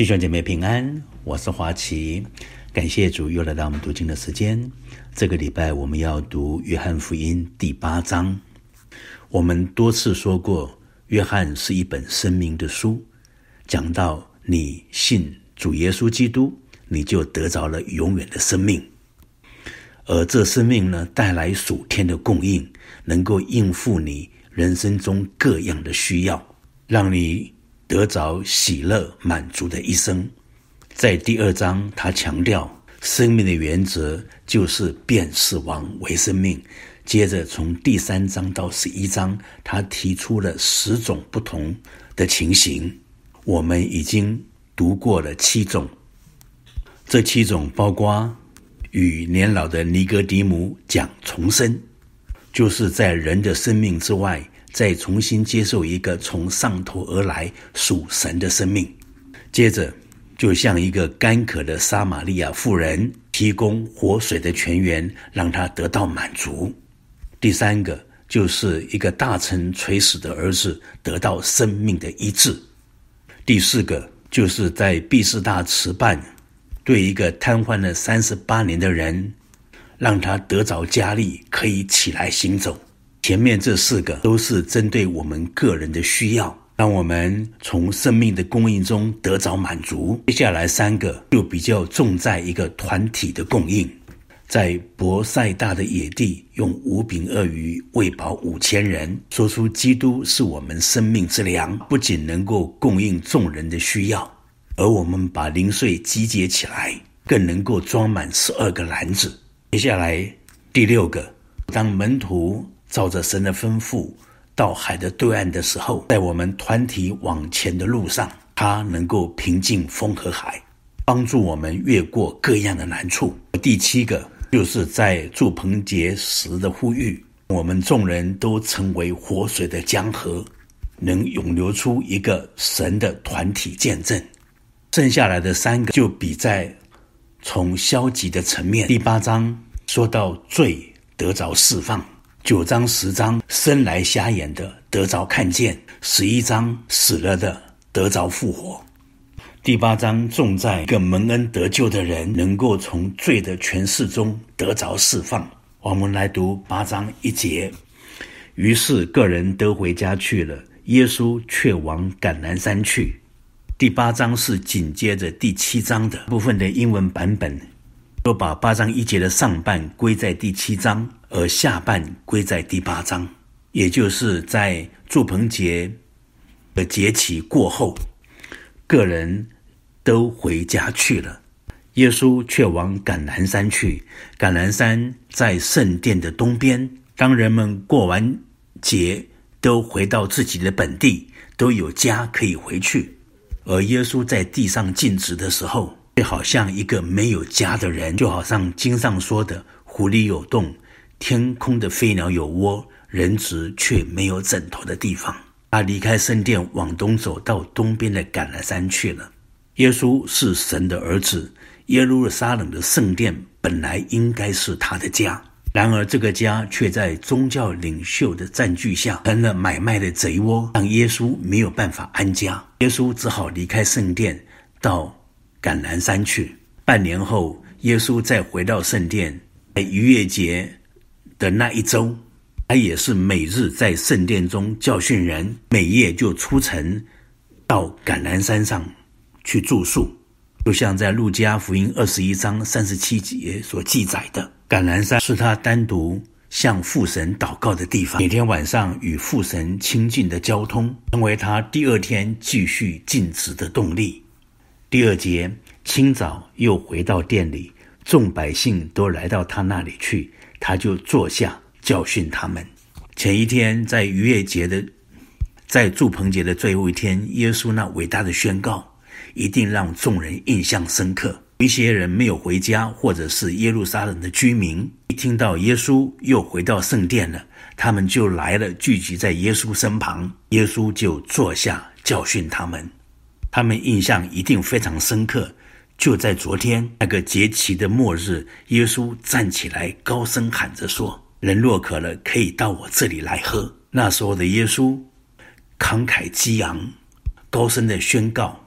弟兄姐妹平安，我是华奇，感谢主又来到我们读经的时间。这个礼拜我们要读约翰福音第8章。我们多次说过，约翰是一本生命的书，讲到你信主耶稣基督，你就得着了永远的生命，而这生命呢，带来属天的供应，能够应付你人生中各样的需要，让你得着喜乐满足的一生。在第2章，他强调生命的原则就是变死亡为生命。接着从第3章到11章，他提出了10种不同的情形，我们已经读过了7种。这7种包括与年老的尼哥底母讲重生，就是在人的生命之外，再重新接受一个从上头而来属神的生命。接着就像一个干渴的撒玛利亚妇人，提供活水的泉源，让她得到满足。第3个就是一个大臣垂死的儿子得到生命的医治。第4个就是在毕士大池畔对一个瘫痪了38年的人，让他得着加力，可以起来行走。前面这4个都是针对我们个人的需要，让我们从生命的供应中得着满足。接下来3个就比较重在一个团体的供应。在伯赛大的野地，用5饼2鱼喂饱5000人，说出基督是我们生命之粮，不仅能够供应众人的需要，而我们把零碎集结起来，更能够装满12个篮子。接下来第6个，当门徒照着神的吩咐到海的对岸的时候，在我们团体往前的路上，他能够平静风和海，帮助我们越过各样的难处。第7个就是在住棚节时的呼吁，我们众人都成为活水的江河，能涌流出一个神的团体见证。剩下来的3个就比在从消极的层面。第8章说到罪得着释放，9章10章生来瞎眼的得着看见，11章死了的得着复活。第8章重在一个蒙恩得救的人能够从罪的权势中得着释放。我们来读8章1节。于是个人都回家去了，耶稣却往橄榄山去。第8章是紧接着第7章的部分的英文版本，都把8章1节的上半归在第7章，而下半归在第8章，也就是在住棚节的节期过后，个人都回家去了，耶稣却往橄榄山去。橄榄山在圣殿的东边，当人们过完节都回到自己的本地，都有家可以回去，而耶稣在地上尽职的时候，就好像一个没有家的人，就好像经上说的，湖里有洞，天空的飞鸟有窝，人子却没有枕头的地方。他离开圣殿往东走，到东边的橄榄山去了。耶稣是神的儿子，耶路撒冷的圣殿本来应该是他的家，然而这个家却在宗教领袖的占据下成了买卖的贼窝，让耶稣没有办法安家。耶稣只好离开圣殿到橄榄山去。半年后，耶稣再回到圣殿，在逾越节的那一周，他也是每日在圣殿中教训人，每夜就出城到橄榄山上去住宿，就像在路加福音21章37节所记载的，橄榄山是他单独向父神祷告的地方，每天晚上与父神亲近的交通，成为他第2天继续尽职的动力。第2节，清早又回到店里，众百姓都来到他那里去，他就坐下教训他们。前一天在逾越节的，在住棚节的最后一天，耶稣那伟大的宣告一定让众人印象深刻。一些人没有回家，或者是耶路撒冷的居民，一听到耶稣又回到圣殿了，他们就来了，聚集在耶稣身旁，耶稣就坐下教训他们。他们印象一定非常深刻。就在昨天那个节期的末日，耶稣站起来高声喊着说，人若渴了，可以到我这里来喝。那时候的耶稣慷慨激昂，高声的宣告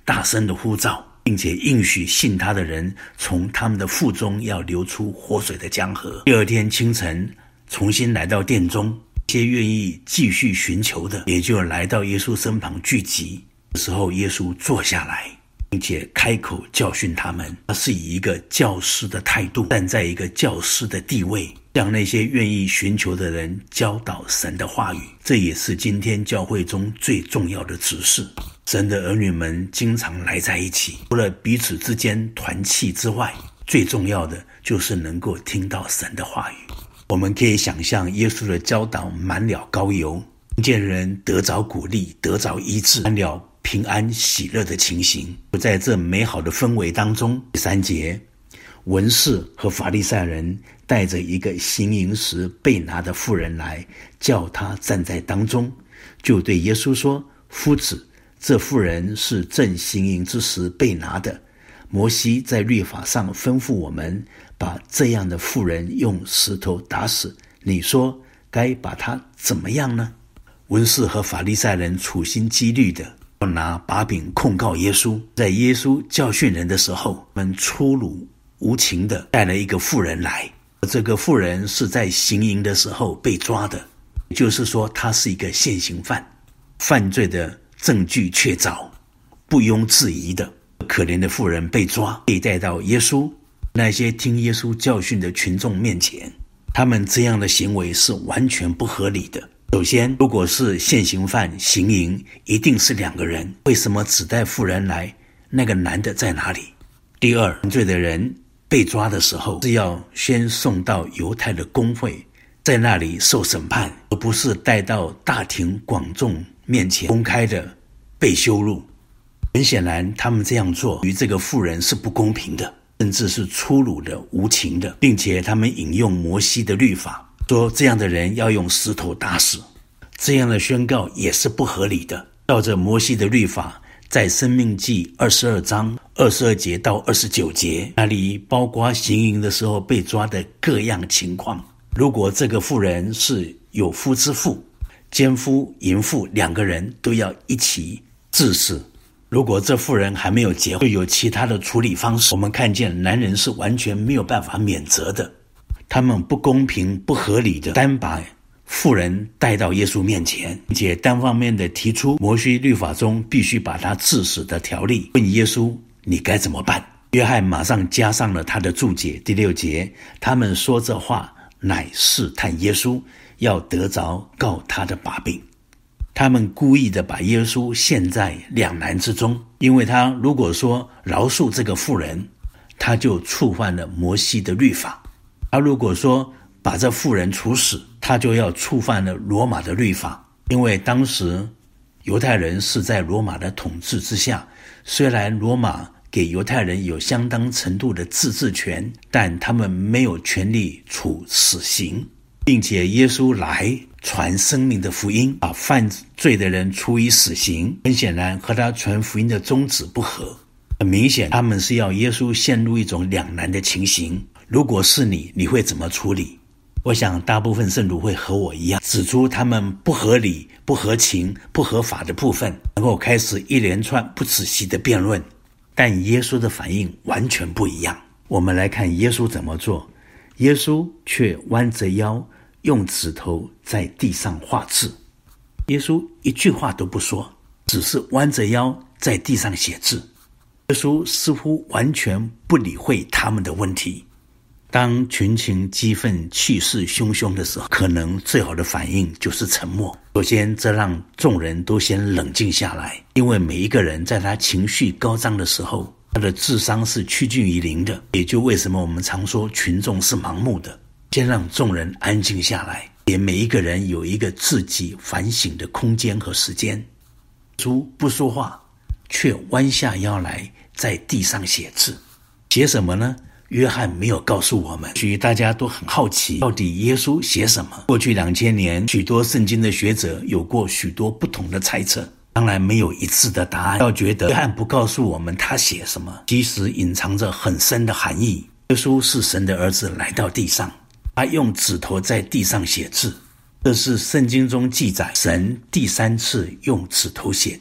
大声的呼召，并且应许信他的人从他们的腹中要流出活水的江河。第二天清晨重新来到殿中，一些愿意继续寻求的也就来到耶稣身旁聚集。这时候耶稣坐下来，并且开口教训他们。他是以一个教师的态度，站在一个教师的地位，向那些愿意寻求的人教导神的话语。这也是今天教会中最重要的指示。神的儿女们经常来在一起，除了彼此之间团契之外，最重要的就是能够听到神的话语。我们可以想象耶稣的教导满了膏油，听见人得着鼓励，得着医治，满了平安喜乐的情形。就在这美好的氛围当中，第3节，文士和法利赛人带着一个行淫时被拿的妇人来，叫他站在当中，就对耶稣说：夫子，这妇人是正行淫之时被拿的。摩西在律法上吩咐我们把这样的妇人用石头打死，你说该把她怎么样呢？文士和法利赛人处心积虑的要拿把柄控告耶稣。在耶稣教训人的时候，他们粗鲁无情的带了一个妇人来，这个妇人是在行淫的时候被抓的，也就是说她是一个现行犯，犯罪的证据确凿，不庸置疑的。可怜的妇人被抓，被带到耶稣那些听耶稣教训的群众面前。他们这样的行为是完全不合理的。首先，如果是现行犯行淫，一定是2个人，为什么只带妇人来？那个男的在哪里？第二，犯罪的人被抓的时候是要先送到犹太的公会，在那里受审判，而不是带到大庭广众面前公开的被羞辱。很显然，他们这样做与这个妇人是不公平的，甚至是粗鲁的、无情的，并且他们引用摩西的律法，说这样的人要用石头打死。这样的宣告也是不合理的。照着摩西的律法，在申命记22章22节到29节，那里包括行淫的时候被抓的各样情况。如果这个妇人是有夫之妇，奸夫淫妇2个人都要一起治死。如果这妇人还没有结婚，就有其他的处理方式。我们看见男人是完全没有办法免责的，他们不公平不合理的单把妇人带到耶稣面前，并且单方面的提出摩西律法中必须把他治死的条例，问耶稣你该怎么办？约翰马上加上了他的注解。第6节，他们说这话乃试探耶稣，要得着告他的把柄。他们故意的把耶稣陷在两难之中，因为他如果说饶恕这个妇人，他就触犯了摩西的律法；他如果说把这妇人处死，他就要触犯了罗马的律法。因为当时犹太人是在罗马的统治之下，虽然罗马给犹太人有相当程度的自治权，但他们没有权利处死刑，并且耶稣来传生命的福音，把犯罪的人处以死刑，很显然和他传福音的宗旨不合。很明显，他们是要耶稣陷入一种两难的情形。如果是你，你会怎么处理？我想大部分圣徒会和我一样，指出他们不合理、不合情、不合法的部分，然后开始一连串不仔细的辩论。但耶稣的反应完全不一样。我们来看耶稣怎么做。耶稣却弯着腰，用指头在地上画字。耶稣一句话都不说，只是弯着腰在地上写字。耶稣似乎完全不理会他们的问题。当群情激愤、气势汹汹的时候，可能最好的反应就是沉默。首先，这让众人都先冷静下来，因为每一个人在他情绪高涨的时候，他的智商是趋近于零的。也就为什么我们常说群众是盲目的。先让众人安静下来，也每一个人有一个自己反省的空间和时间。耶稣不说话，却弯下腰来在地上写字。写什么呢？约翰没有告诉我们，或许大家都很好奇，到底耶稣写什么？过去2000年，许多圣经的学者有过许多不同的猜测，当然没有一致的答案。要觉得约翰不告诉我们他写什么，其实隐藏着很深的含义。耶稣是神的儿子来到地上，他用指头在地上写字，这是圣经中记载神第3次用指头写字。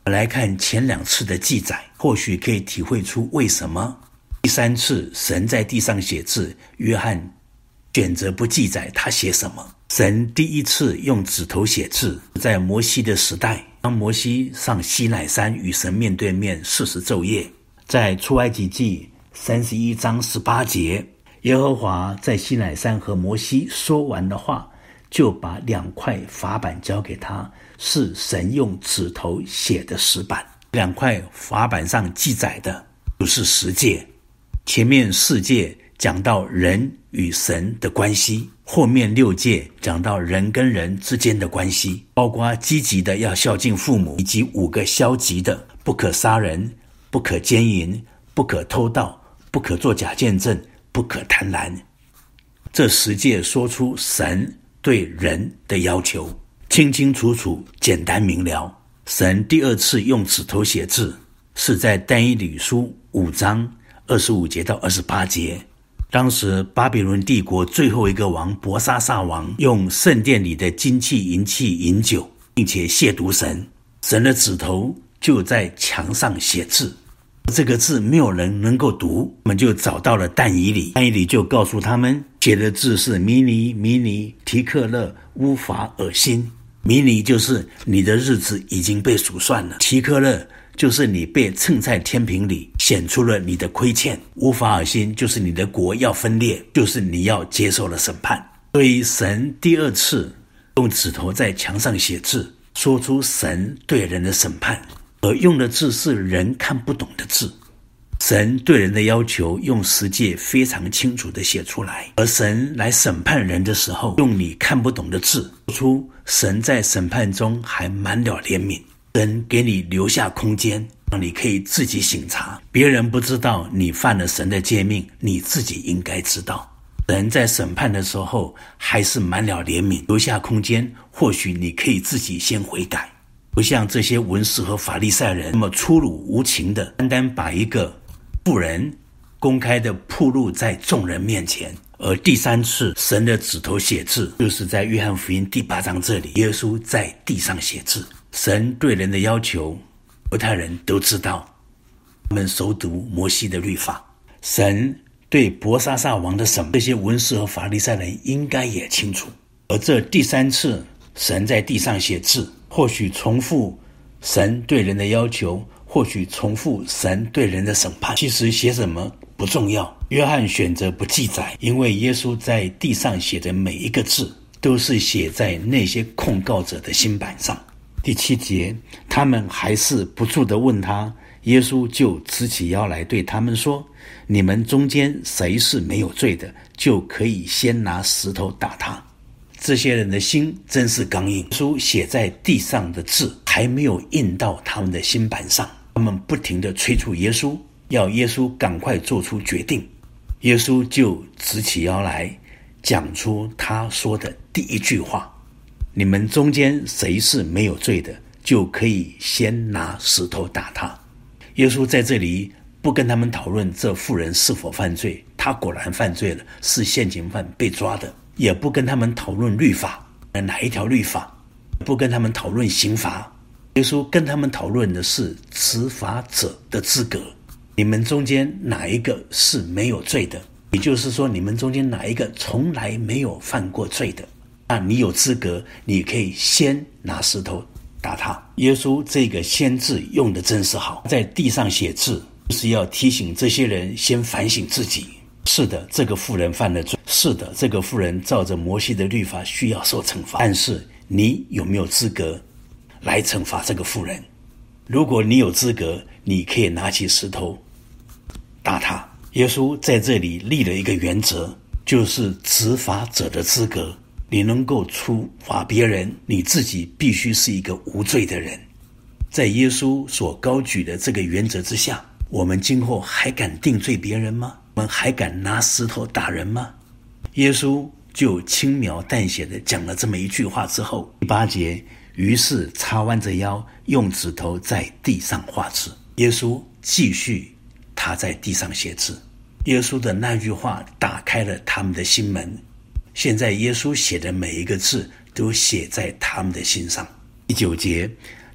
来看前2次的记载，或许可以体会出为什么第3次神在地上写字，约翰选择不记载他写什么。神第1次用指头写字，在摩西的时代，当摩西上西乃山与神面对面40昼夜，在出埃及记31章18节，耶和华在西乃山和摩西说完的话，就把2块法板交给他，是神用指头写的石板。2块法板上记载的就是10诫，前面4诫讲到人与神的关系，后面6诫讲到人跟人之间的关系，包括积极的要孝敬父母，以及5个消极的：不可杀人，不可奸淫，不可偷盗，不可作假见证，不可贪婪。这10诫说出神对人的要求，清清楚楚，简单明了。神第2次用指头写字，是在但以理书5章25节到28节。当时巴比伦帝国最后一个王伯沙撒王用圣殿里的金器、银器饮酒，并且亵渎神，神的指头就在墙上写字，这个字没有人能够读，我们就找到了但以理。但以理就告诉他们，写的字是弥尼、弥尼、提克勒、乌法、尔辛。弥尼就是你的日子已经被数算了，提克勒就是你被称在天平里，显出了你的亏欠，乌法尔辛就是你的国要分裂，就是你要接受了审判。所以神第2次用指头在墙上写字，说出神对人的审判，而用的字是人看不懂的字。神对人的要求用10诫非常清楚地写出来，而神来审判人的时候，用你看不懂的字说出神在审判中还满了怜悯，神给你留下空间，让你可以自己省察，别人不知道你犯了神的诫命，你自己应该知道。神在审判的时候还是满了怜悯，留下空间，或许你可以自己先悔改，不像这些文士和法利赛人那么粗鲁无情的，单单把一个妇人公开的暴露在众人面前。而第3次神的指头写字，就是在约翰福音第8章这里，耶稣在地上写字。神对人的要求，犹太人都知道，他们熟读摩西的律法。神对伯沙撒王的审判，这些文士和法利赛人应该也清楚。而这第3次神在地上写字，或许重复神对人的要求，或许重复神对人的审判，其实写什么不重要。约翰选择不记载，因为耶稣在地上写的每一个字，都是写在那些控告者的心板上。第7节，他们还是不住地问他，耶稣就直起腰来对他们说，你们中间谁是没有罪的，就可以先拿石头打他。这些人的心真是刚硬，耶稣写在地上的字还没有印到他们的心板上，他们不停地催促耶稣，要耶稣赶快做出决定。耶稣就直起腰来，讲出他说的第1句话，你们中间谁是没有罪的，就可以先拿石头打他。耶稣在这里不跟他们讨论这妇人是否犯罪，他果然犯罪了，是现行犯被抓的，也不跟他们讨论律法，哪一条律法，不跟他们讨论刑罚。耶稣跟他们讨论的是执法者的资格，你们中间哪一个是没有罪的，也就是说你们中间哪一个从来没有犯过罪的，那你有资格，你可以先拿石头打他。耶稣这个先字用的真是好，在地上写字就是要提醒这些人先反省自己。是的，这个妇人犯了罪，是的，这个妇人照着摩西的律法需要受惩罚，但是你有没有资格来惩罚这个妇人？如果你有资格，你可以拿起石头打他。耶稣在这里立了一个原则，就是执法者的资格，你能够处罚别人，你自己必须是一个无罪的人。在耶稣所高举的这个原则之下，我们今后还敢定罪别人吗？我们还敢拿石头打人吗？耶稣就轻描淡写的讲了这么一句话之后，第8节，于是叉弯着腰，用指头在地上画字。耶稣继续他在地上写字。耶稣的那句话打开了他们的心门，现在耶稣写的每一个字都写在他们的心上。第9节，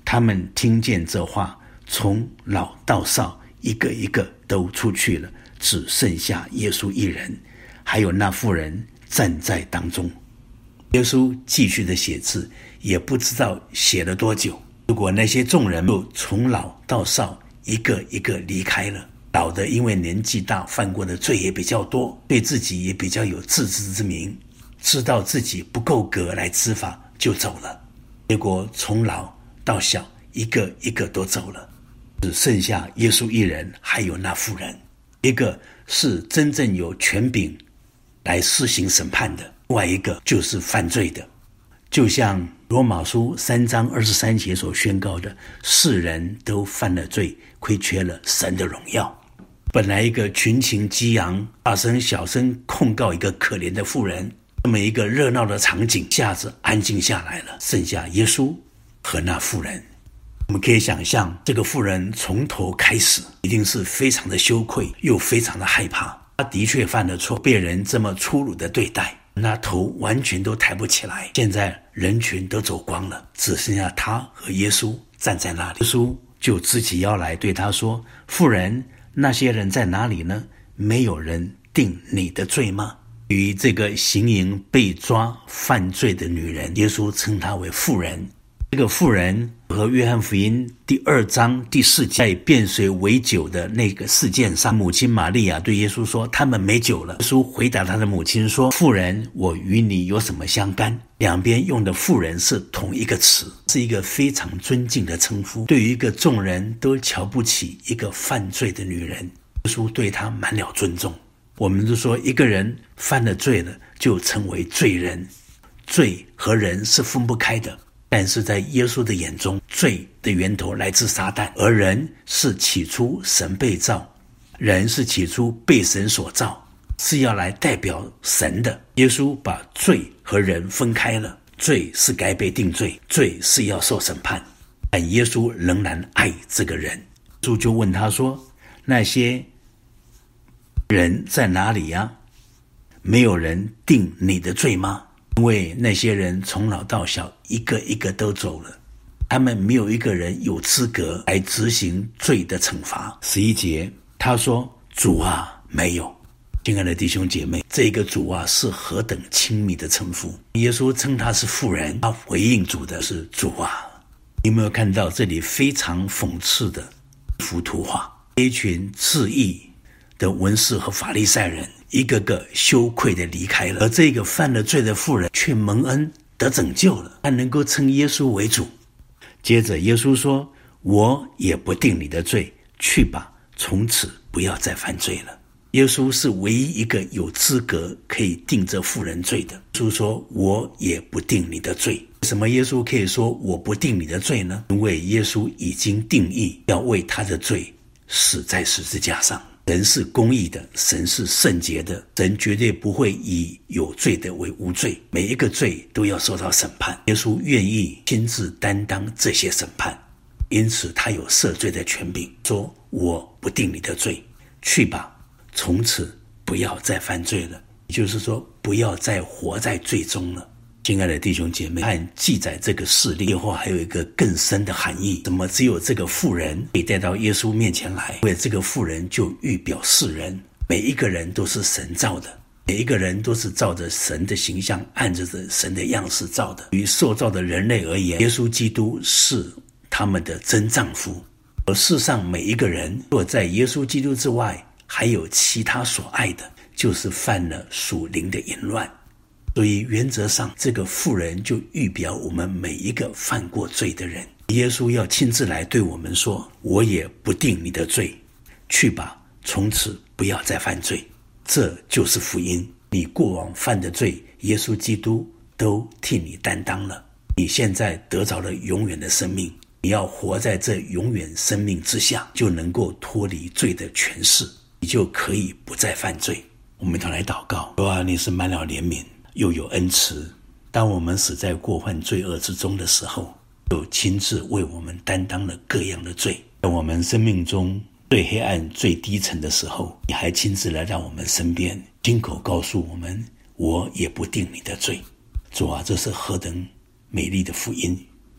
他们听见这话，从老到少一个一个都出去了，只剩下耶稣一人，还有那妇人站在当中。耶稣继续的写字，也不知道写了多久。如果那些众人就从老到少一个一个离开了，老的因为年纪大，犯过的罪也比较多，对自己也比较有自知之明，知道自己不够格来知法，就走了。结果从老到小一个一个都走了，只剩下耶稣一人，还有那妇人。一个是真正有权柄来施行审判的，另外一个就是犯罪的。就像罗马书3章23节所宣告的，世人都犯了罪，亏缺了神的荣耀。本来一个群情激昂，大声小声控告一个可怜的妇人，这么一个热闹的场景，一下子安静下来了，剩下耶稣和那妇人。我们可以想象，这个妇人从头开始一定是非常的羞愧，又非常的害怕。她的确犯了错，被人这么粗鲁的对待，那头完全都抬不起来。现在人群都走光了，只剩下她和耶稣站在那里。耶稣就直起腰来对她说，妇人，那些人在哪里呢？没有人定你的罪吗？与这个行淫被抓犯罪的女人，耶稣称她为妇人。这个妇人和约翰福音第2章第4节在变水为酒的那个事件上，母亲玛利亚对耶稣说，他们没酒了。耶稣回答他的母亲说，妇人，我与你有什么相干？两边用的妇人是同一个词，是一个非常尊敬的称呼。对于一个众人都瞧不起一个犯罪的女人，耶稣对她满了尊重。我们都说一个人犯了罪了，就成为罪人，罪和人是分不开的。但是在耶稣的眼中，罪的源头来自撒旦，而人是起初神被造，人是起初被神所造，是要来代表神的。耶稣把罪和人分开了，罪是该被定罪，罪是要受审判，但耶稣仍然爱这个人。耶稣就问他说，那些人在哪里呀？没有人定你的罪吗？因为那些人从老到小一个一个都走了，他们没有一个人有资格来执行罪的惩罚。11节他说，主啊，没有。亲爱的弟兄姐妹，这个主啊是何等亲密的称呼。耶稣称他是妇人，他回应主的是主啊。你有没有看到这里非常讽刺的一幅图画？一群自义的文士和法利赛人一个个羞愧地离开了，而这个犯了罪的妇人却蒙恩得拯救了，他能够称耶稣为主。接着耶稣说，我也不定你的罪，去吧，从此不要再犯罪了。耶稣是唯一一个有资格可以定这妇人罪的。耶稣说，我也不定你的罪。为什么耶稣可以说我不定你的罪呢？因为耶稣已经定义要为他的罪死在十字架上。神是公义的，神是圣洁的，神绝对不会以有罪的为无罪，每一个罪都要受到审判。耶稣愿意亲自担当这些审判，因此他有赦罪的权柄，说我不定你的罪，去吧，从此不要再犯罪了。也就是说，不要再活在罪中了。亲爱的弟兄姐妹，看记载这个事例背后还有一个更深的含义。怎么只有这个妇人被带到耶稣面前来？因为这个妇人就预表世人，每一个人都是神造的，每一个人都是照着神的形象，按着神的样式造的。对于受造的人类而言，耶稣基督是他们的真丈夫。而世上每一个人，若在耶稣基督之外还有其他所爱的，就是犯了属灵的淫乱。所以原则上，这个妇人就预表我们每一个犯过罪的人。耶稣要亲自来对我们说，我也不定你的罪，去吧，从此不要再犯罪。这就是福音，你过往犯的罪，耶稣基督都替你担当了。你现在得着了永远的生命，你要活在这永远生命之下，就能够脱离罪的权势，你就可以不再犯罪。我们一同来祷告，主啊，你是满了怜悯又有恩慈，当我们死在过犯罪恶之中的时候，就亲自为我们担当了各样的罪。在我们生命中最黑暗最低沉的时候，你还亲自来到我们身边，亲口告诉我们，我也不定你的罪。主啊，这是何等美丽的福音，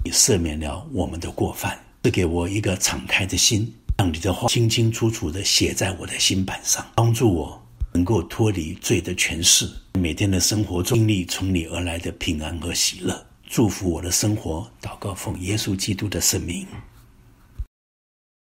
你赦免了我们的过犯，赐给我一个敞开的心，让你的话清清楚楚地写在我的心板上，帮助我能够脱离罪的权势，每天的生活中经历从你而来的平安和喜乐。祝福我的生活，祷告奉耶稣基督的圣名。